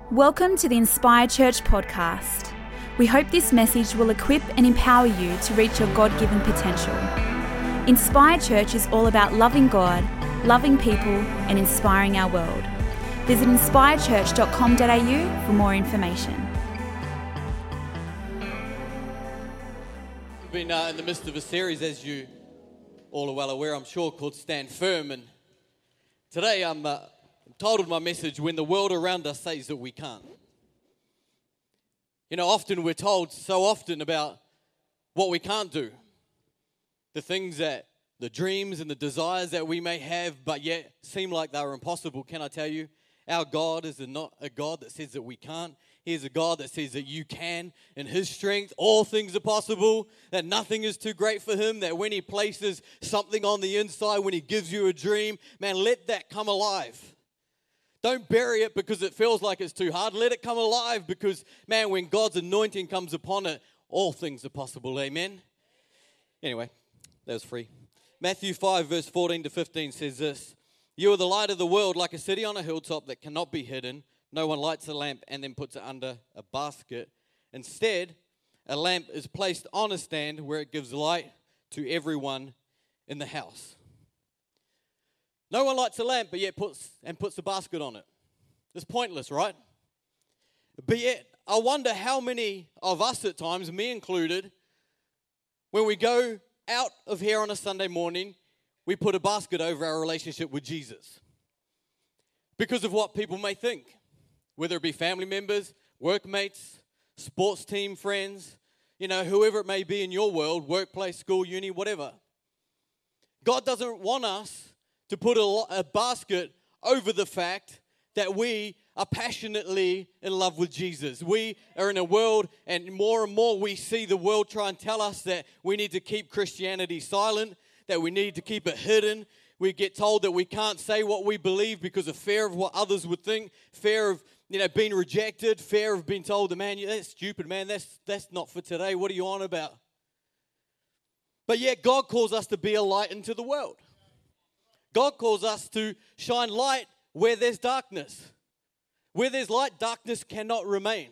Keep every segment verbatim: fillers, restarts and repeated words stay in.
Welcome to the Inspire Church podcast. We hope this message will equip and empower you to reach your God-given potential. Inspire Church is all about loving God, loving people, and inspiring our world. Visit inspire church dot com dot a u for more information. We've been uh, in the midst of a series, as you all are well aware, I'm sure, called Stand Firm. And today I'm uh, titled my message, When the World Around Us Says That We Can't. You know, often we're told so often about what we can't do. The things that, the dreams and the desires that we may have, but yet seem like they're impossible. Can I tell you, our God is a not a God that says that we can't. He is a God that says that you can. In His strength, all things are possible, that nothing is too great for Him, that when He places something on the inside, when He gives you a dream, man, let that come alive. Don't bury it because it feels like it's too hard. Let it come alive because, man, when God's anointing comes upon it, all things are possible. Amen? Anyway, that was free. Matthew five, verse fourteen to fifteen says this: You are the light of the world, like a city on a hilltop that cannot be hidden. No one lights a lamp and then puts it under a basket. Instead, a lamp is placed on a stand where it gives light to everyone in the house. No one lights a lamp, but yet puts and puts a basket on it. It's pointless, right? But yet, I wonder how many of us at times, me included, when we go out of here on a Sunday morning, we put a basket over our relationship with Jesus. Because of what people may think. Whether it be family members, workmates, sports team friends, you know, whoever it may be in your world, workplace, school, uni, whatever. God doesn't want us to put a, a basket over the fact that we are passionately in love with Jesus. We are in a world, and more and more we see the world try and tell us that we need to keep Christianity silent, that we need to keep it hidden. We get told that we can't say what we believe because of fear of what others would think, fear of, you know, being rejected, fear of being told, that, man, that's stupid, man, that's, that's not for today. What are you on about? But yet God calls us to be a light into the world. God calls us to shine light where there's darkness. Where there's light, darkness cannot remain.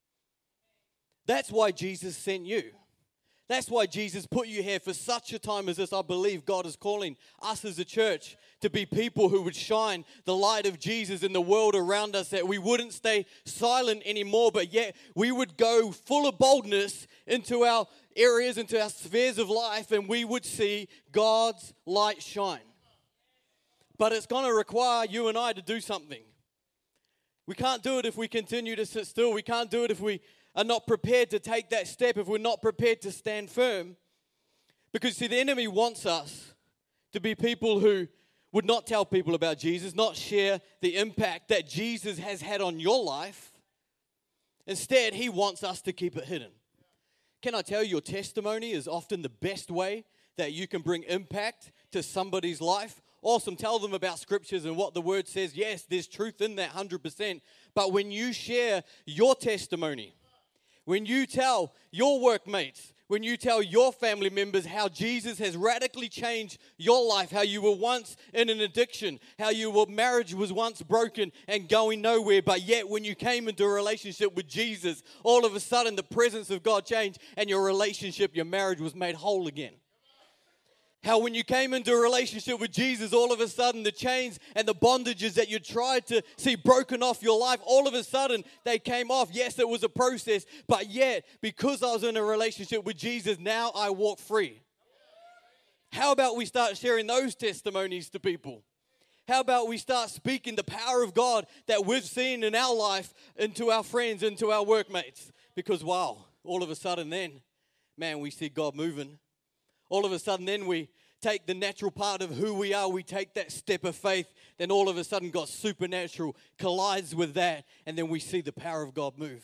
That's why Jesus sent you. That's why Jesus put you here for such a time as this. I believe God is calling us as a church to be people who would shine the light of Jesus in the world around us, that we wouldn't stay silent anymore, but yet we would go full of boldness into our areas, into our spheres of life, and we would see God's light shine. But it's going to require you and I to do something. We can't do it if we continue to sit still. We can't do it if we are not prepared to take that step, if we're not prepared to stand firm. Because, see, the enemy wants us to be people who would not tell people about Jesus, not share the impact that Jesus has had on your life. Instead, he wants us to keep it hidden. Can I tell you, your testimony is often the best way that you can bring impact to somebody's life. Awesome, tell them about scriptures and what the word says. Yes, there's truth in that one hundred percent. But when you share your testimony, when you tell your workmates, when you tell your family members how Jesus has radically changed your life, how you were once in an addiction, how your marriage was once broken and going nowhere, but yet when you came into a relationship with Jesus, all of a sudden the presence of God changed and your relationship, your marriage was made whole again. How when you came into a relationship with Jesus, all of a sudden the chains and the bondages that you tried to see broken off your life, all of a sudden they came off. Yes, it was a process, but yet because I was in a relationship with Jesus, now I walk free. How about we start sharing those testimonies to people? How about we start speaking the power of God that we've seen in our life into our friends, into our workmates? Because wow, all of a sudden then, man, we see God moving. All of a sudden then we take the natural part of who we are, we take that step of faith, then all of a sudden God's supernatural collides with that, and then we see the power of God move.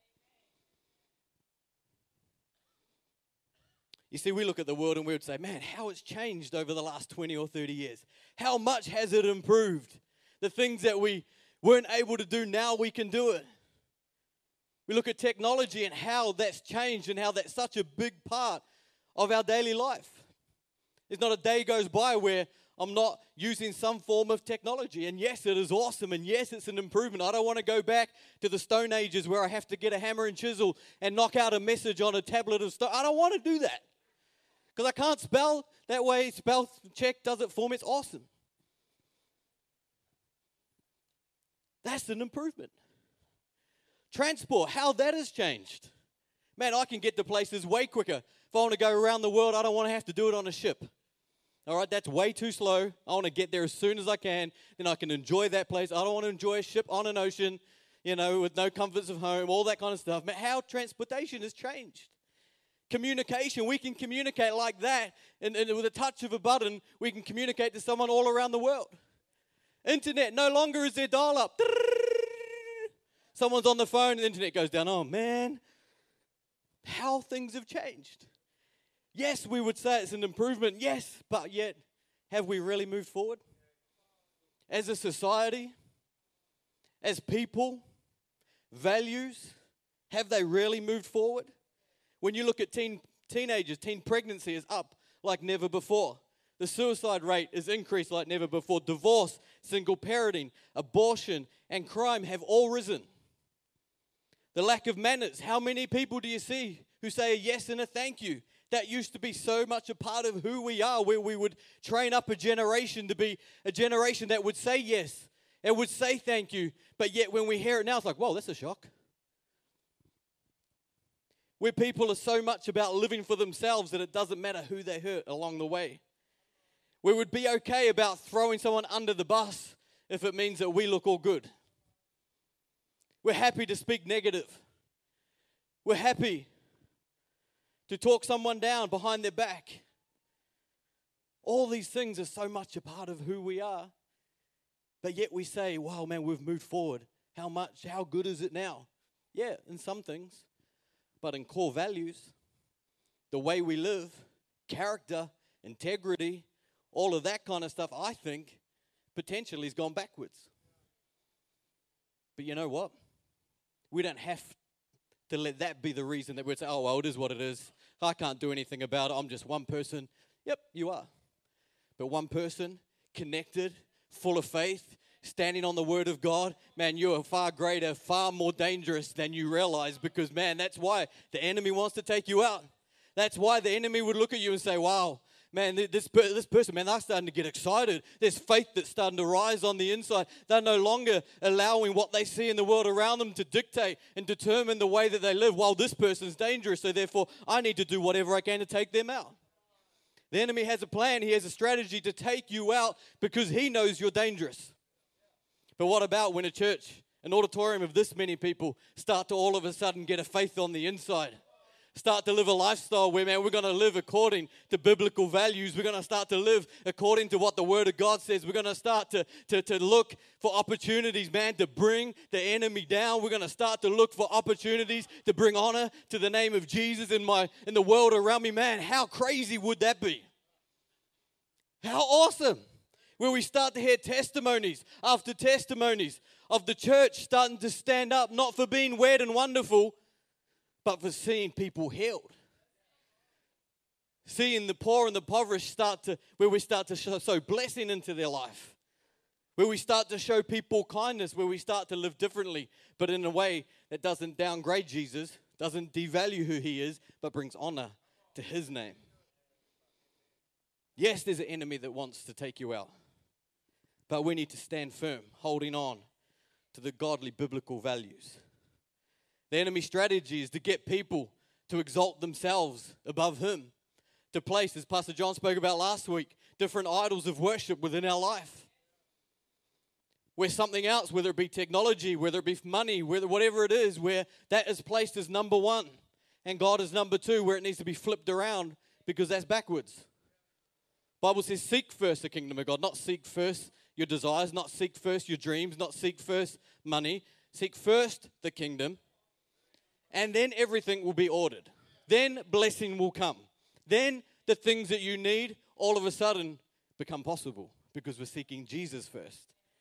You see, we look at the world and we would say, man, how it's changed over the last twenty or thirty years. How much has it improved? The things that we weren't able to do, now we can do it. We look at technology and how that's changed and how that's such a big part of our daily life. There's not a day goes by where I'm not using some form of technology. And yes, it is awesome. And yes, it's an improvement. I don't want to go back to the Stone Ages where I have to get a hammer and chisel and knock out a message on a tablet of stone. I don't want to do that. Because I can't spell that way. Spell check does it for me. It's awesome. That's an improvement. Transport, how that has changed. Man, I can get to places way quicker. If I want to go around the world, I don't want to have to do it on a ship. All right, that's way too slow. I want to get there as soon as I can. Then I can enjoy that place. I don't want to enjoy a ship on an ocean, you know, with no comforts of home, all that kind of stuff. Man, how transportation has changed. Communication, we can communicate like that. And, and with a touch of a button, we can communicate to someone all around the world. Internet, no longer is there dial-up. Someone's on the phone and the internet goes down. Oh, man, how things have changed. Yes, we would say it's an improvement. Yes, but yet, have we really moved forward? As a society, as people, values, have they really moved forward? When you look at teen teenagers, teen pregnancy is up like never before. The suicide rate is increased like never before. Divorce, single parenting, abortion, and crime have all risen. The lack of manners. How many people do you see who say a yes and a thank you? That used to be so much a part of who we are, where we would train up a generation to be a generation that would say yes and would say thank you. But yet when we hear it now, it's like, whoa, that's a shock. Where people are so much about living for themselves that it doesn't matter who they hurt along the way. We would be okay about throwing someone under the bus if it means that we look all good. We're happy to speak negative. We're happy to talk someone down behind their back. All these things are so much a part of who we are. But yet we say, wow, man, we've moved forward. How much, how good is it now? Yeah, in some things. But in core values, the way we live, character, integrity, all of that kind of stuff, I think, potentially has gone backwards. But you know what? We don't have to let that be the reason that we'd say, oh, well, it is what it is. I can't do anything about it. I'm just one person. Yep, you are. But one person, connected, full of faith, standing on the word of God, man, you are far greater, far more dangerous than you realize, because, man, that's why the enemy wants to take you out. That's why the enemy would look at you and say, wow, man, this, this person, man, they're starting to get excited. There's faith that's starting to rise on the inside. They're no longer allowing what they see in the world around them to dictate and determine the way that they live. Well, this person's dangerous, so therefore I need to do whatever I can to take them out. The enemy has a plan. He has a strategy to take you out because he knows you're dangerous. But what about when a church, an auditorium of this many people, start to all of a sudden get a faith on the inside? Start to live a lifestyle where, man, we're going to live according to biblical values. We're going to start to live according to what the Word of God says. We're going to start to, to, to look for opportunities, man, to bring the enemy down. We're going to start to look for opportunities to bring honor to the name of Jesus in my in the world around me. Man, how crazy would that be? How awesome. Where we start to hear testimonies after testimonies of the church starting to stand up, not for being weird and wonderful, but for seeing people healed. Seeing the poor and the impoverished start to, where we start to show, sow blessing into their life. Where we start to show people kindness, where we start to live differently, but in a way that doesn't downgrade Jesus, doesn't devalue who he is, but brings honor to his name. Yes, there's an enemy that wants to take you out, but we need to stand firm, holding on to the godly biblical values. The enemy's strategy is to get people to exalt themselves above him, to place, as Pastor John spoke about last week, different idols of worship within our life. Where something else, whether it be technology, whether it be money, whether whatever it is, where that is placed as number one and God is number two, where it needs to be flipped around because that's backwards. The Bible says seek first the kingdom of God, not seek first your desires, not seek first your dreams, not seek first money. Seek first the kingdom. And then everything will be ordered. Then blessing will come. Then the things that you need all of a sudden become possible because we're seeking Jesus first.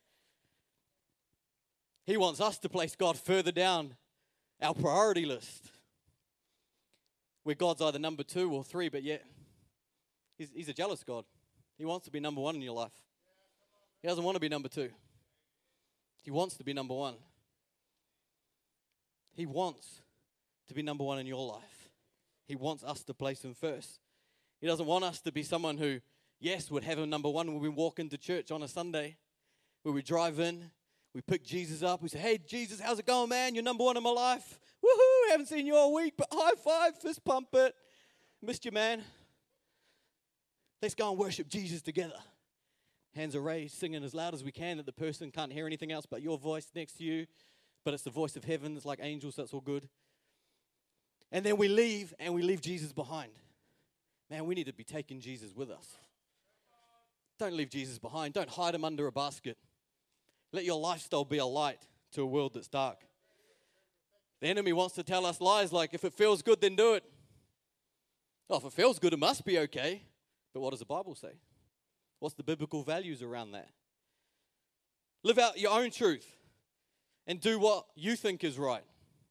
He wants us to place God further down our priority list, where God's either number two or three, but yet he's, he's a jealous God. He wants to be number one in your life. He doesn't want to be number two. He wants to be number one. He wants to be number one in your life. He wants us to place him first. He doesn't want us to be someone who, yes, would have him number one when we walk into church on a Sunday, where we drive in, we pick Jesus up, we say, hey, Jesus, how's it going, man? You're number one in my life. Woohoo, haven't seen you all week, but high five, fist pump it. Missed you, man. Let's go and worship Jesus together. Hands are raised, singing as loud as we can that the person can't hear anything else but your voice next to you. But it's the voice of heaven. It's like angels. That's all good. And then we leave, and we leave Jesus behind. Man, we need to be taking Jesus with us. Don't leave Jesus behind. Don't hide him under a basket. Let your lifestyle be a light to a world that's dark. The enemy wants to tell us lies like, if it feels good, then do it. Oh, if it feels good, it must be okay. But what does the Bible say? What's the biblical values around that? Live out your own truth and do what you think is right.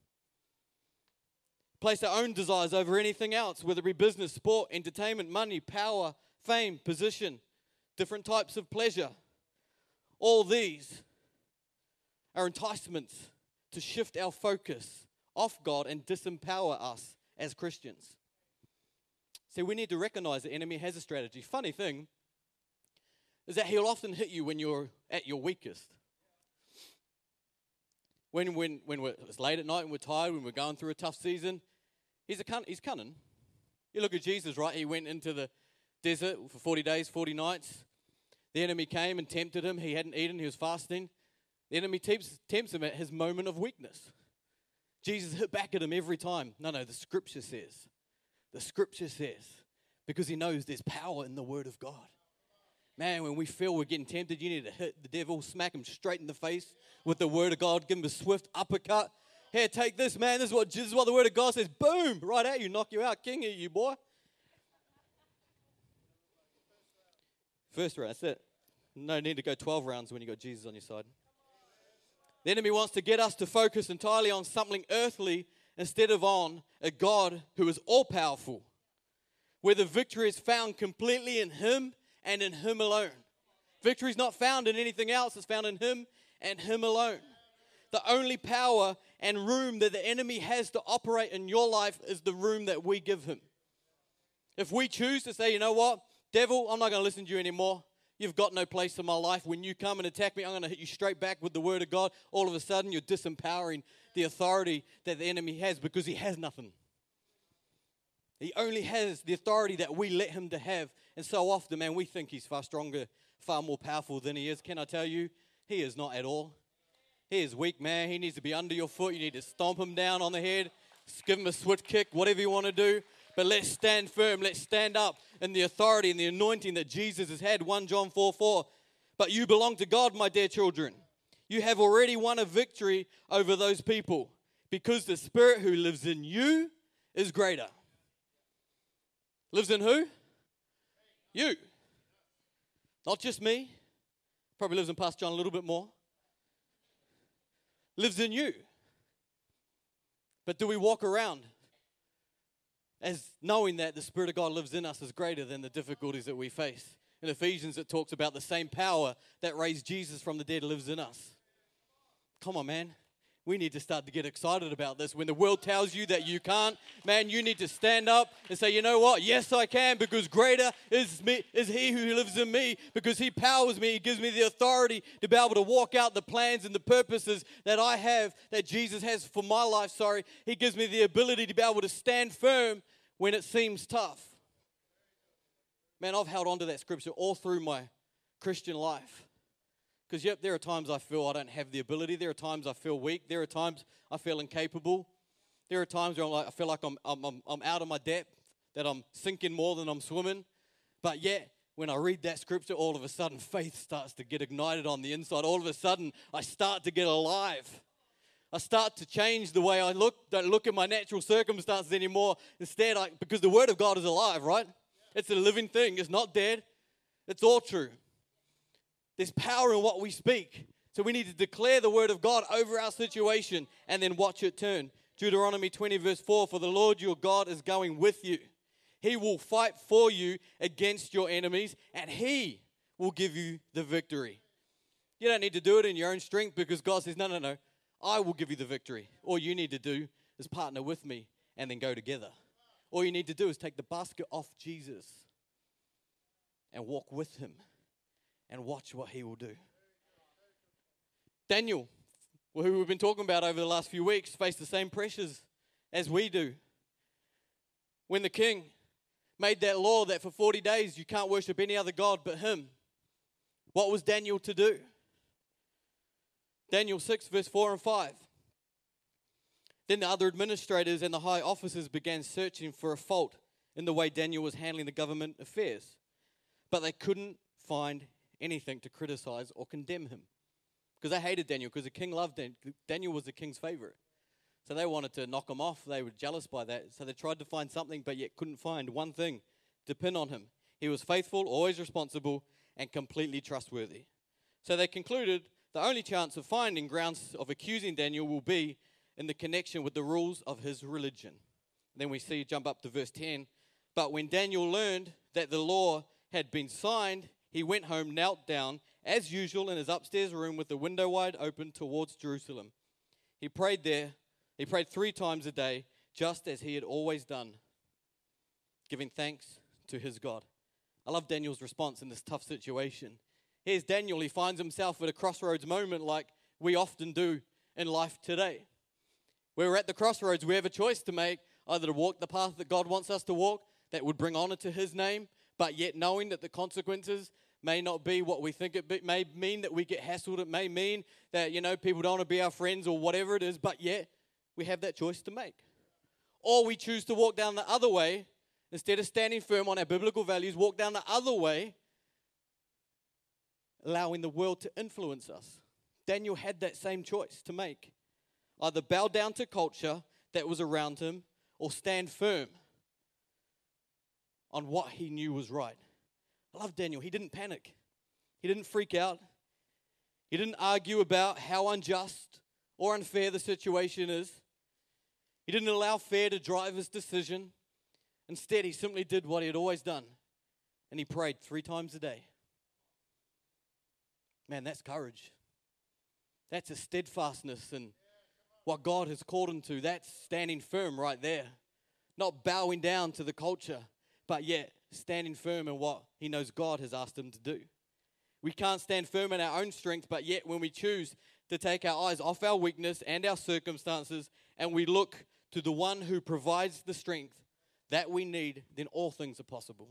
Place our own desires over anything else, whether it be business, sport, entertainment, money, power, fame, position, different types of pleasure. All these are enticements to shift our focus off God and disempower us as Christians. See, we need to recognize the enemy has a strategy. Funny thing is that he'll often hit you when you're at your weakest. When when when we're, it's late at night and we're tired, when we're going through a tough season, he's a cun- he's cunning. You look at Jesus, right? He went into the desert for forty days, forty nights. The enemy came and tempted him. He hadn't eaten. He was fasting. The enemy tempts, tempts him at his moment of weakness. Jesus hit back at him every time. No, no, the scripture says. The scripture says. Because he knows there's power in the word of God. Man, when we feel we're getting tempted, you need to hit the devil, smack him straight in the face with the word of God, give him a swift uppercut. Here, take this, man. This is what, this is what the word of God says. Boom, right at you, knock you out. King of you, boy. First round, that's it. No need to go twelve rounds when you got Jesus on your side. The enemy wants to get us to focus entirely on something earthly instead of on a God who is all-powerful, where the victory is found completely in him and in him alone. Victory is not found in anything else. It's found in him and him alone. The only power and room that the enemy has to operate in your life is the room that we give him. If we choose to say, you know what, devil, I'm not going to listen to you anymore. You've got no place in my life. When you come and attack me, I'm going to hit you straight back with the word of God. All of a sudden, you're disempowering the authority that the enemy has because he has nothing. He only has the authority that we let him to have. And so often, man, we think he's far stronger, far more powerful than he is. Can I tell you, he is not at all. He is weak, man. He needs to be under your foot. You need to stomp him down on the head, give him a switch kick, whatever you want to do. But let's stand firm. Let's stand up in the authority and the anointing that Jesus has had. First John four four. But you belong to God, my dear children. You have already won a victory over those people because the Spirit who lives in you is greater. Lives in who? You. Not just me. Probably lives in Pastor John a little bit more. Lives in you. But do we walk around as knowing that the Spirit of God lives in us is greater than the difficulties that we face? In Ephesians, it talks about the same power that raised Jesus from the dead lives in us. Come on, man. We need to start to get excited about this. When the world tells you that you can't, man, you need to stand up and say, you know what? Yes, I can, because greater is me, is he who lives in me, because he powers me. He gives me the authority to be able to walk out the plans and the purposes that I have, that Jesus has for my life, sorry. He gives me the ability to be able to stand firm when it seems tough. Man, I've held on to that scripture all through my Christian life. Because, yep, there are times I feel I don't have the ability. There are times I feel weak. There are times I feel incapable. There are times where I'm like, I feel like I'm, I'm, I'm, I'm out of my depth, that I'm sinking more than I'm swimming. But yet, when I read that scripture, all of a sudden, faith starts to get ignited on the inside. All of a sudden, I start to get alive. I start to change the way I look. Don't look at my natural circumstances anymore. Instead, I, because the Word of God is alive, right? It's a living thing. It's not dead. It's all true. There's power in what we speak. So we need to declare the word of God over our situation and then watch it turn. Deuteronomy twenty verse four, for the Lord your God is going with you. He will fight for you against your enemies, and He will give you the victory. You don't need to do it in your own strength, because God says, no, no, no, I will give you the victory. All you need to do is partner with me and then go together. All you need to do is take the basket off Jesus and walk with Him and watch what He will do. Daniel, who we've been talking about over the last few weeks, faced the same pressures as we do. When the king made that law that for forty days you can't worship any other god but Him, what was Daniel to do? Daniel six, verse four and five. Then the other administrators and the high officers began searching for a fault in the way Daniel was handling the government affairs. But they couldn't find anything to criticize or condemn him. Because they hated Daniel, because the king loved Daniel. Daniel was the king's favorite. So they wanted to knock him off. They were jealous by that. So they tried to find something, but yet couldn't find one thing to pin on him. He was faithful, always responsible, and completely trustworthy. So they concluded the only chance of finding grounds of accusing Daniel will be in the connection with the rules of his religion. Then we see, jump up to verse ten. But when Daniel learned that the law had been signed, he went home, knelt down, as usual, in his upstairs room with the window wide open towards Jerusalem. He prayed there. He prayed three times a day, just as he had always done, giving thanks to his God. I love Daniel's response in this tough situation. Here's Daniel. He finds himself at a crossroads moment like we often do in life today. We're at the crossroads. We have a choice to make, either to walk the path that God wants us to walk, that would bring honor to His name, but yet knowing that the consequences may not be what we think it be, may mean that we get hassled. It may mean that, you know, people don't want to be our friends or whatever it is, but yet we have that choice to make. Or we choose to walk down the other way, instead of standing firm on our biblical values, walk down the other way, allowing the world to influence us. Daniel had that same choice to make. Either bow down to culture that was around him or stand firm on what he knew was right. I love Daniel. He didn't panic. He didn't freak out. He didn't argue about how unjust or unfair the situation is. He didn't allow fear to drive his decision. Instead, he simply did what he had always done, and he prayed three times a day. Man, that's courage. That's a steadfastness in what God has called him to. That's standing firm right there. Not bowing down to the culture, but yet standing firm in what he knows God has asked him to do. We can't stand firm in our own strength, but yet when we choose to take our eyes off our weakness and our circumstances, and we look to the one who provides the strength that we need, then all things are possible.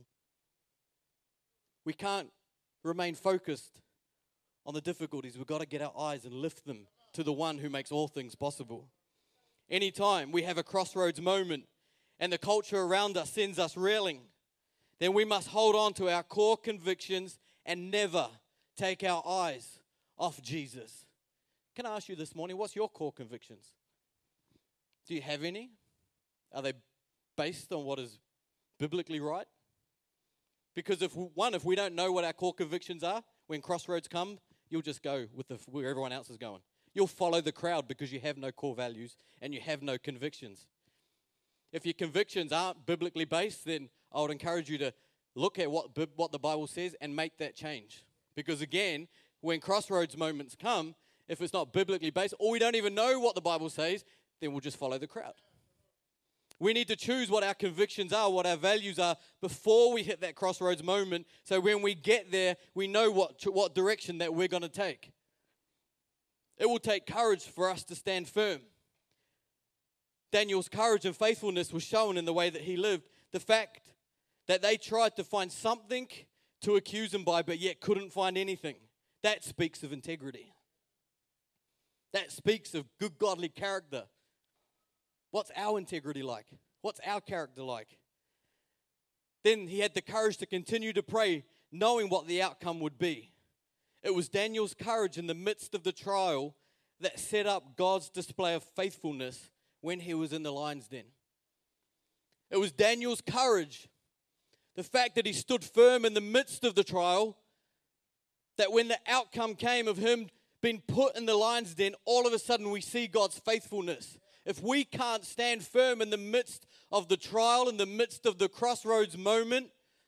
We can't remain focused on the difficulties. We've got to get our eyes and lift them to the one who makes all things possible. Anytime we have a crossroads moment and the culture around us sends us reeling, then we must hold on to our core convictions and never take our eyes off Jesus. Can I ask you this morning, what's your core convictions? Do you have any? Are they based on what is biblically right? Because if one, if we don't know what our core convictions are, when crossroads come, you'll just go with the, where everyone else is going. You'll follow the crowd because you have no core values and you have no convictions. If your convictions aren't biblically based, then I would encourage you to look at what, what the Bible says and make that change. Because again, when crossroads moments come, if it's not biblically based, or we don't even know what the Bible says, then we'll just follow the crowd. We need to choose what our convictions are, what our values are, before we hit that crossroads moment. So when we get there, we know what, what direction that we're going to take. It will take courage for us to stand firm. Daniel's courage and faithfulness was shown in the way that he lived. The fact that they tried to find something to accuse him by, but yet couldn't find anything. That speaks of integrity. That speaks of good godly character. What's our integrity like? What's our character like? Then he had the courage to continue to pray, knowing what the outcome would be. It was Daniel's courage in the midst of the trial that set up God's display of faithfulness when he was in the lion's den. It was Daniel's courage, the fact that he stood firm in the midst of the trial, that when the outcome came of him being put in the lion's den, all of a sudden we see God's faithfulness. if we can't stand firm in the midst of the trial, in the midst of the crossroads moment,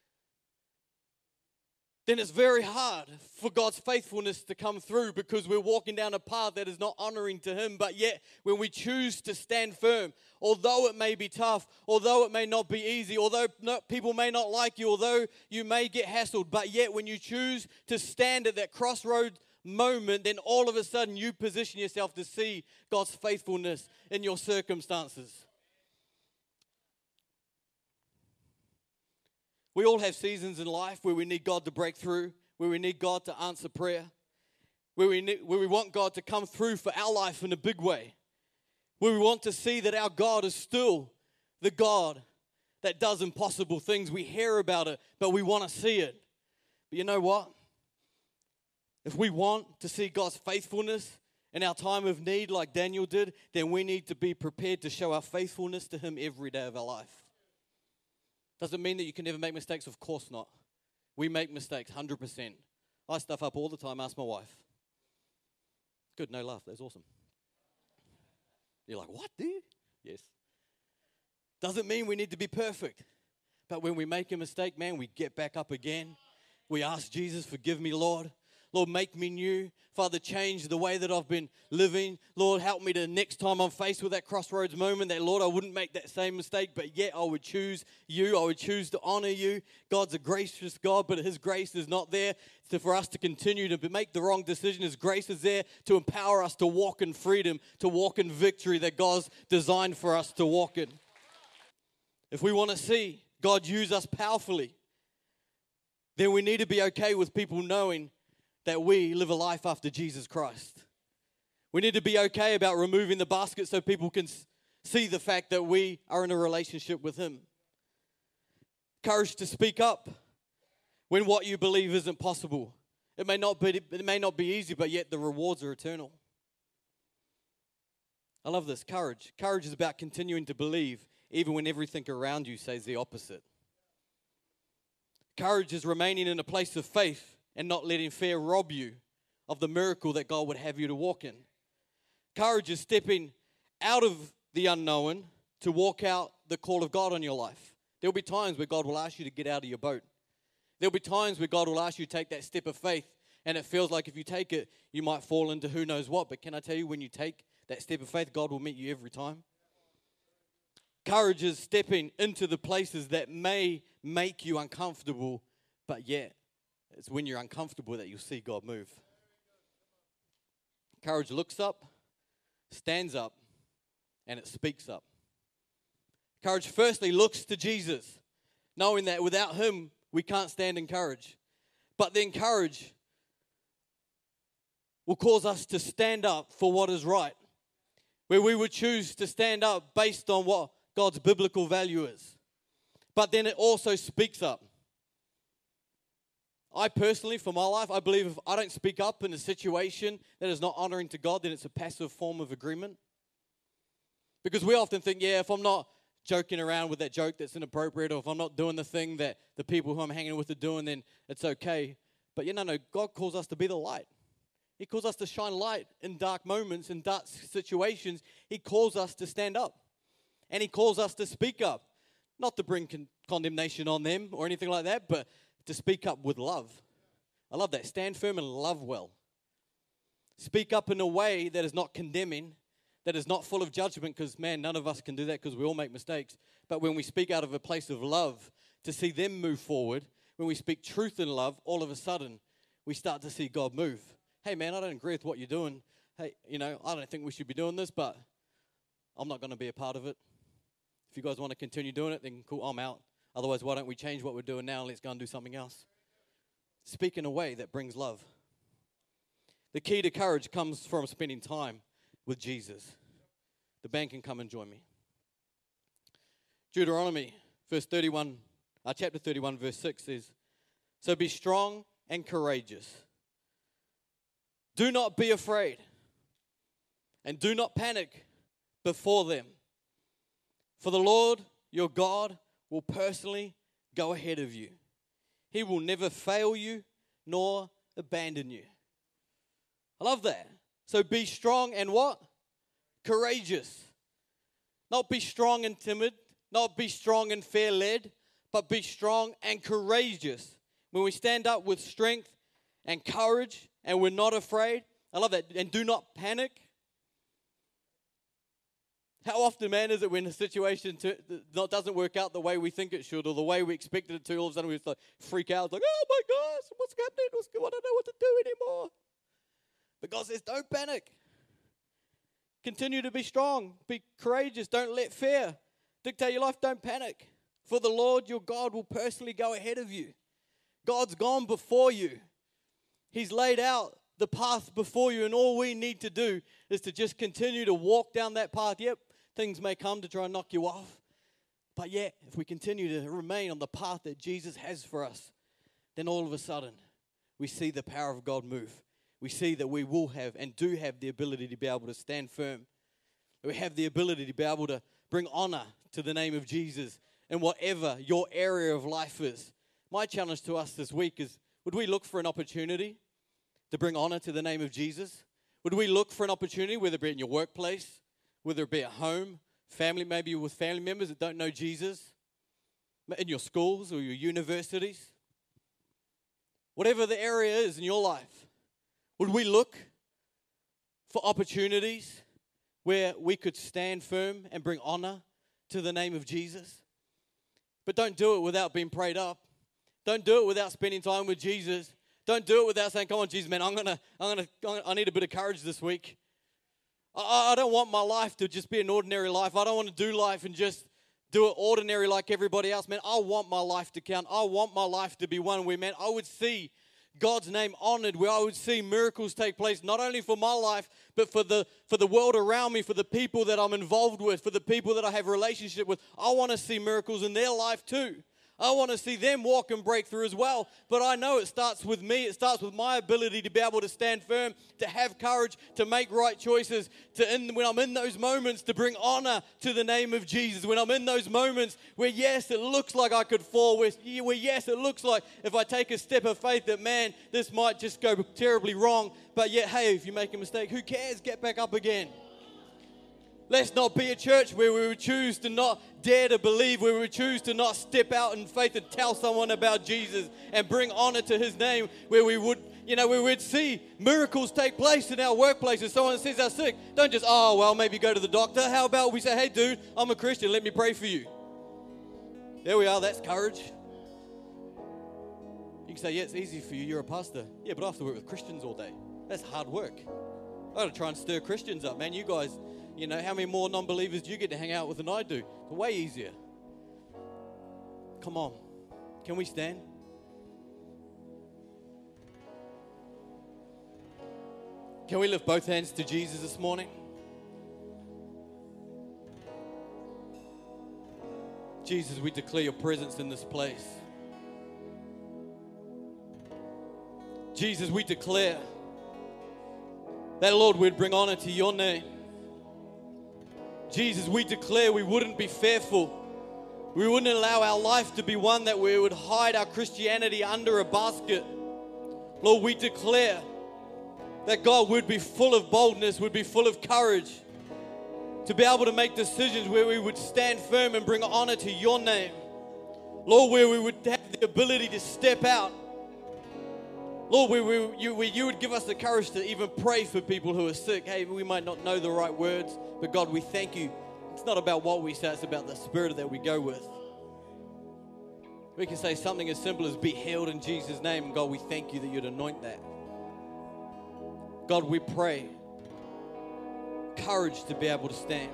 then it's very hard for God's faithfulness to come through, because we're walking down a path that is not honoring to Him. But yet, when we choose to stand firm, although it may be tough, although it may not be easy, although not, people may not like you, although you may get hassled, but yet when you choose to stand at that crossroad moment, then all of a sudden you position yourself to see God's faithfulness in your circumstances. We all have seasons in life where we need God to break through, where we need God to answer prayer, where we need, where we want God to come through for our life in a big way, where we want to see that our God is still the God that does impossible things. We hear about it, but we want to see it. But you know what? If we want to see God's faithfulness in our time of need like Daniel did, then we need to be prepared to show our faithfulness to Him every day of our life. Does it mean that you can never make mistakes? Of course not. We make mistakes, one hundred percent. I stuff up all the time. Ask my wife. Good, no laugh. That's awesome. You're like, what, dude? Yes. Doesn't mean we need to be perfect. But when we make a mistake, man, we get back up again. We ask Jesus, forgive me, Lord. Lord, make me new. Father, change the way that I've been living. Lord, help me to next time I'm faced with that crossroads moment, that, Lord, I wouldn't make that same mistake, but yet I would choose you. I would choose to honor you. God's a gracious God, but His grace is not there to, for us to continue to make the wrong decision. His grace is there to empower us to walk in freedom, to walk in victory that God's designed for us to walk in. If we want to see God use us powerfully, then we need to be okay with people knowing that we live a life after Jesus Christ. We need to be okay about removing the basket so people can see the fact that we are in a relationship with Him. Courage to speak up when what you believe isn't possible. It may not be, it may not be easy, but yet the rewards are eternal. I love this, courage. Courage is about continuing to believe even when everything around you says the opposite. Courage is remaining in a place of faith and not letting fear rob you of the miracle that God would have you to walk in. Courage is stepping out of the unknown to walk out the call of God on your life. There will be times where God will ask you to get out of your boat. There will be times where God will ask you to take that step of faith, and it feels like if you take it, you might fall into who knows what. But can I tell you, when you take that step of faith, God will meet you every time. Courage is stepping into the places that may make you uncomfortable, but yet it's when you're uncomfortable that you'll see God move. Courage looks up, stands up, and it speaks up. Courage firstly looks to Jesus, knowing that without Him, we can't stand in courage. But then courage will cause us to stand up for what is right, where we would choose to stand up based on what God's biblical value is. But then it also speaks up. I personally, for my life, I believe if I don't speak up in a situation that is not honoring to God, then it's a passive form of agreement. Because we often think, yeah, if I'm not joking around with that joke that's inappropriate, or if I'm not doing the thing that the people who I'm hanging with are doing, then it's okay. But you know, no, God calls us to be the light. He calls us to shine light in dark moments, in dark situations. He calls us to stand up. And He calls us to speak up. Not to bring con- condemnation on them or anything like that, but to speak up with love. I love that. Stand firm and love well. Speak up in a way that is not condemning, that is not full of judgment, because, man, none of us can do that because we all make mistakes. But when we speak out of a place of love to see them move forward, when we speak truth in love, all of a sudden we start to see God move. Hey, man, I don't agree with what you're doing. Hey, you know, I don't think we should be doing this, but I'm not going to be a part of it. If you guys want to continue doing it, then cool, I'm out. Otherwise, why don't we change what we're doing now and let's go and do something else? Speak in a way that brings love. The key to courage comes from spending time with Jesus. The band can come and join me. Deuteronomy, verse thirty-one, uh, chapter thirty-one, verse six says, "So be strong and courageous. Do not be afraid, and do not panic before them. For the Lord your God will personally go ahead of you. He will never fail you nor abandon you." I love that. So be strong and what? Courageous. Not be strong and timid, not be strong and fear-led, but be strong and courageous. When we stand up with strength and courage and we're not afraid. I love that. And do not panic. How often, man, is it when a situation to, not, doesn't work out the way we think it should or the way we expected it to, all of a sudden we just like freak out. It's like, oh my gosh, what's happening? What's, I don't know what to do anymore. But God says, don't panic. Continue to be strong. Be courageous. Don't let fear dictate your life. Don't panic. For the Lord your God will personally go ahead of you. God's gone before you. He's laid out the path before you, and all we need to do is to just continue to walk down that path. Yep, things may come to try and knock you off, but yet, if we continue to remain on the path that Jesus has for us, then all of a sudden, we see the power of God move. We see that we will have and do have the ability to be able to stand firm. We have the ability to be able to bring honor to the name of Jesus in whatever your area of life is. My challenge to us this week is, would we look for an opportunity to bring honor to the name of Jesus? Would we look for an opportunity, whether it be in your workplace, whether it be at home, family, maybe you're with family members that don't know Jesus, in your schools or your universities, whatever the area is in your life, would we look for opportunities where we could stand firm and bring honor to the name of Jesus? But don't do it without being prayed up. Don't do it without spending time with Jesus. Don't do it without saying, come on, Jesus, man, I'm gonna, I'm gonna, I need a bit of courage this week. I, I don't want my life to just be an ordinary life. I don't want to do life and just do it ordinary like everybody else, man. I want my life to count. I want my life to be one where, man, I would see God's name honored, where I would see miracles take place, not only for my life, but for the for the world around me, for the people that I'm involved with, for the people that I have a relationship with. I want to see miracles in their life too. I want to see them walk and break through as well. But I know it starts with me. It starts with my ability to be able to stand firm, to have courage, to make right choices, to in, when I'm in those moments, to bring honor to the name of Jesus. When I'm in those moments where, yes, it looks like I could fall, where, where yes, it looks like if I take a step of faith that, man, this might just go terribly wrong. But yet, hey, if you make a mistake, who cares? Get back up again. Let's not be a church where we would choose to not dare to believe, where we would choose to not step out in faith and tell someone about Jesus and bring honor to his name, where we would, you know, we would see miracles take place in our workplaces. Someone says they're sick, don't just, oh, well, maybe go to the doctor. How about we say, hey, dude, I'm a Christian, let me pray for you. There we are, that's courage. You can say, yeah, it's easy for you, you're a pastor. Yeah, but I have to work with Christians all day. That's hard work. I've got to try and stir Christians up, man. You guys... You know, how many more non-believers do you get to hang out with than I do? It's way easier. Come on. Can we stand? Can we lift both hands to Jesus this morning? Jesus, we declare your presence in this place. Jesus, we declare that, Lord, we'd bring honor to your name. Jesus, we declare we wouldn't be fearful. We wouldn't allow our life to be one that we would hide our Christianity under a basket. Lord, we declare that God would be full of boldness, would be full of courage to be able to make decisions where we would stand firm and bring honor to your name. Lord, where we would have the ability to step out. Lord, where, we, you, where you would give us the courage to even pray for people who are sick. Hey, we might not know the right words, but God, we thank you. It's not about what we say, it's about the spirit that we go with. We can say something as simple as be healed in Jesus' name. And God, we thank you that you'd anoint that. God, we pray courage to be able to stand.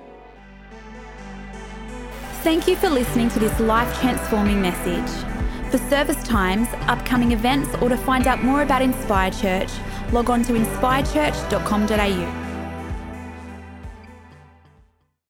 Thank you for listening to this life-transforming message. For service times, upcoming events, or to find out more about Inspire Church, log on to inspire church dot com dot a u.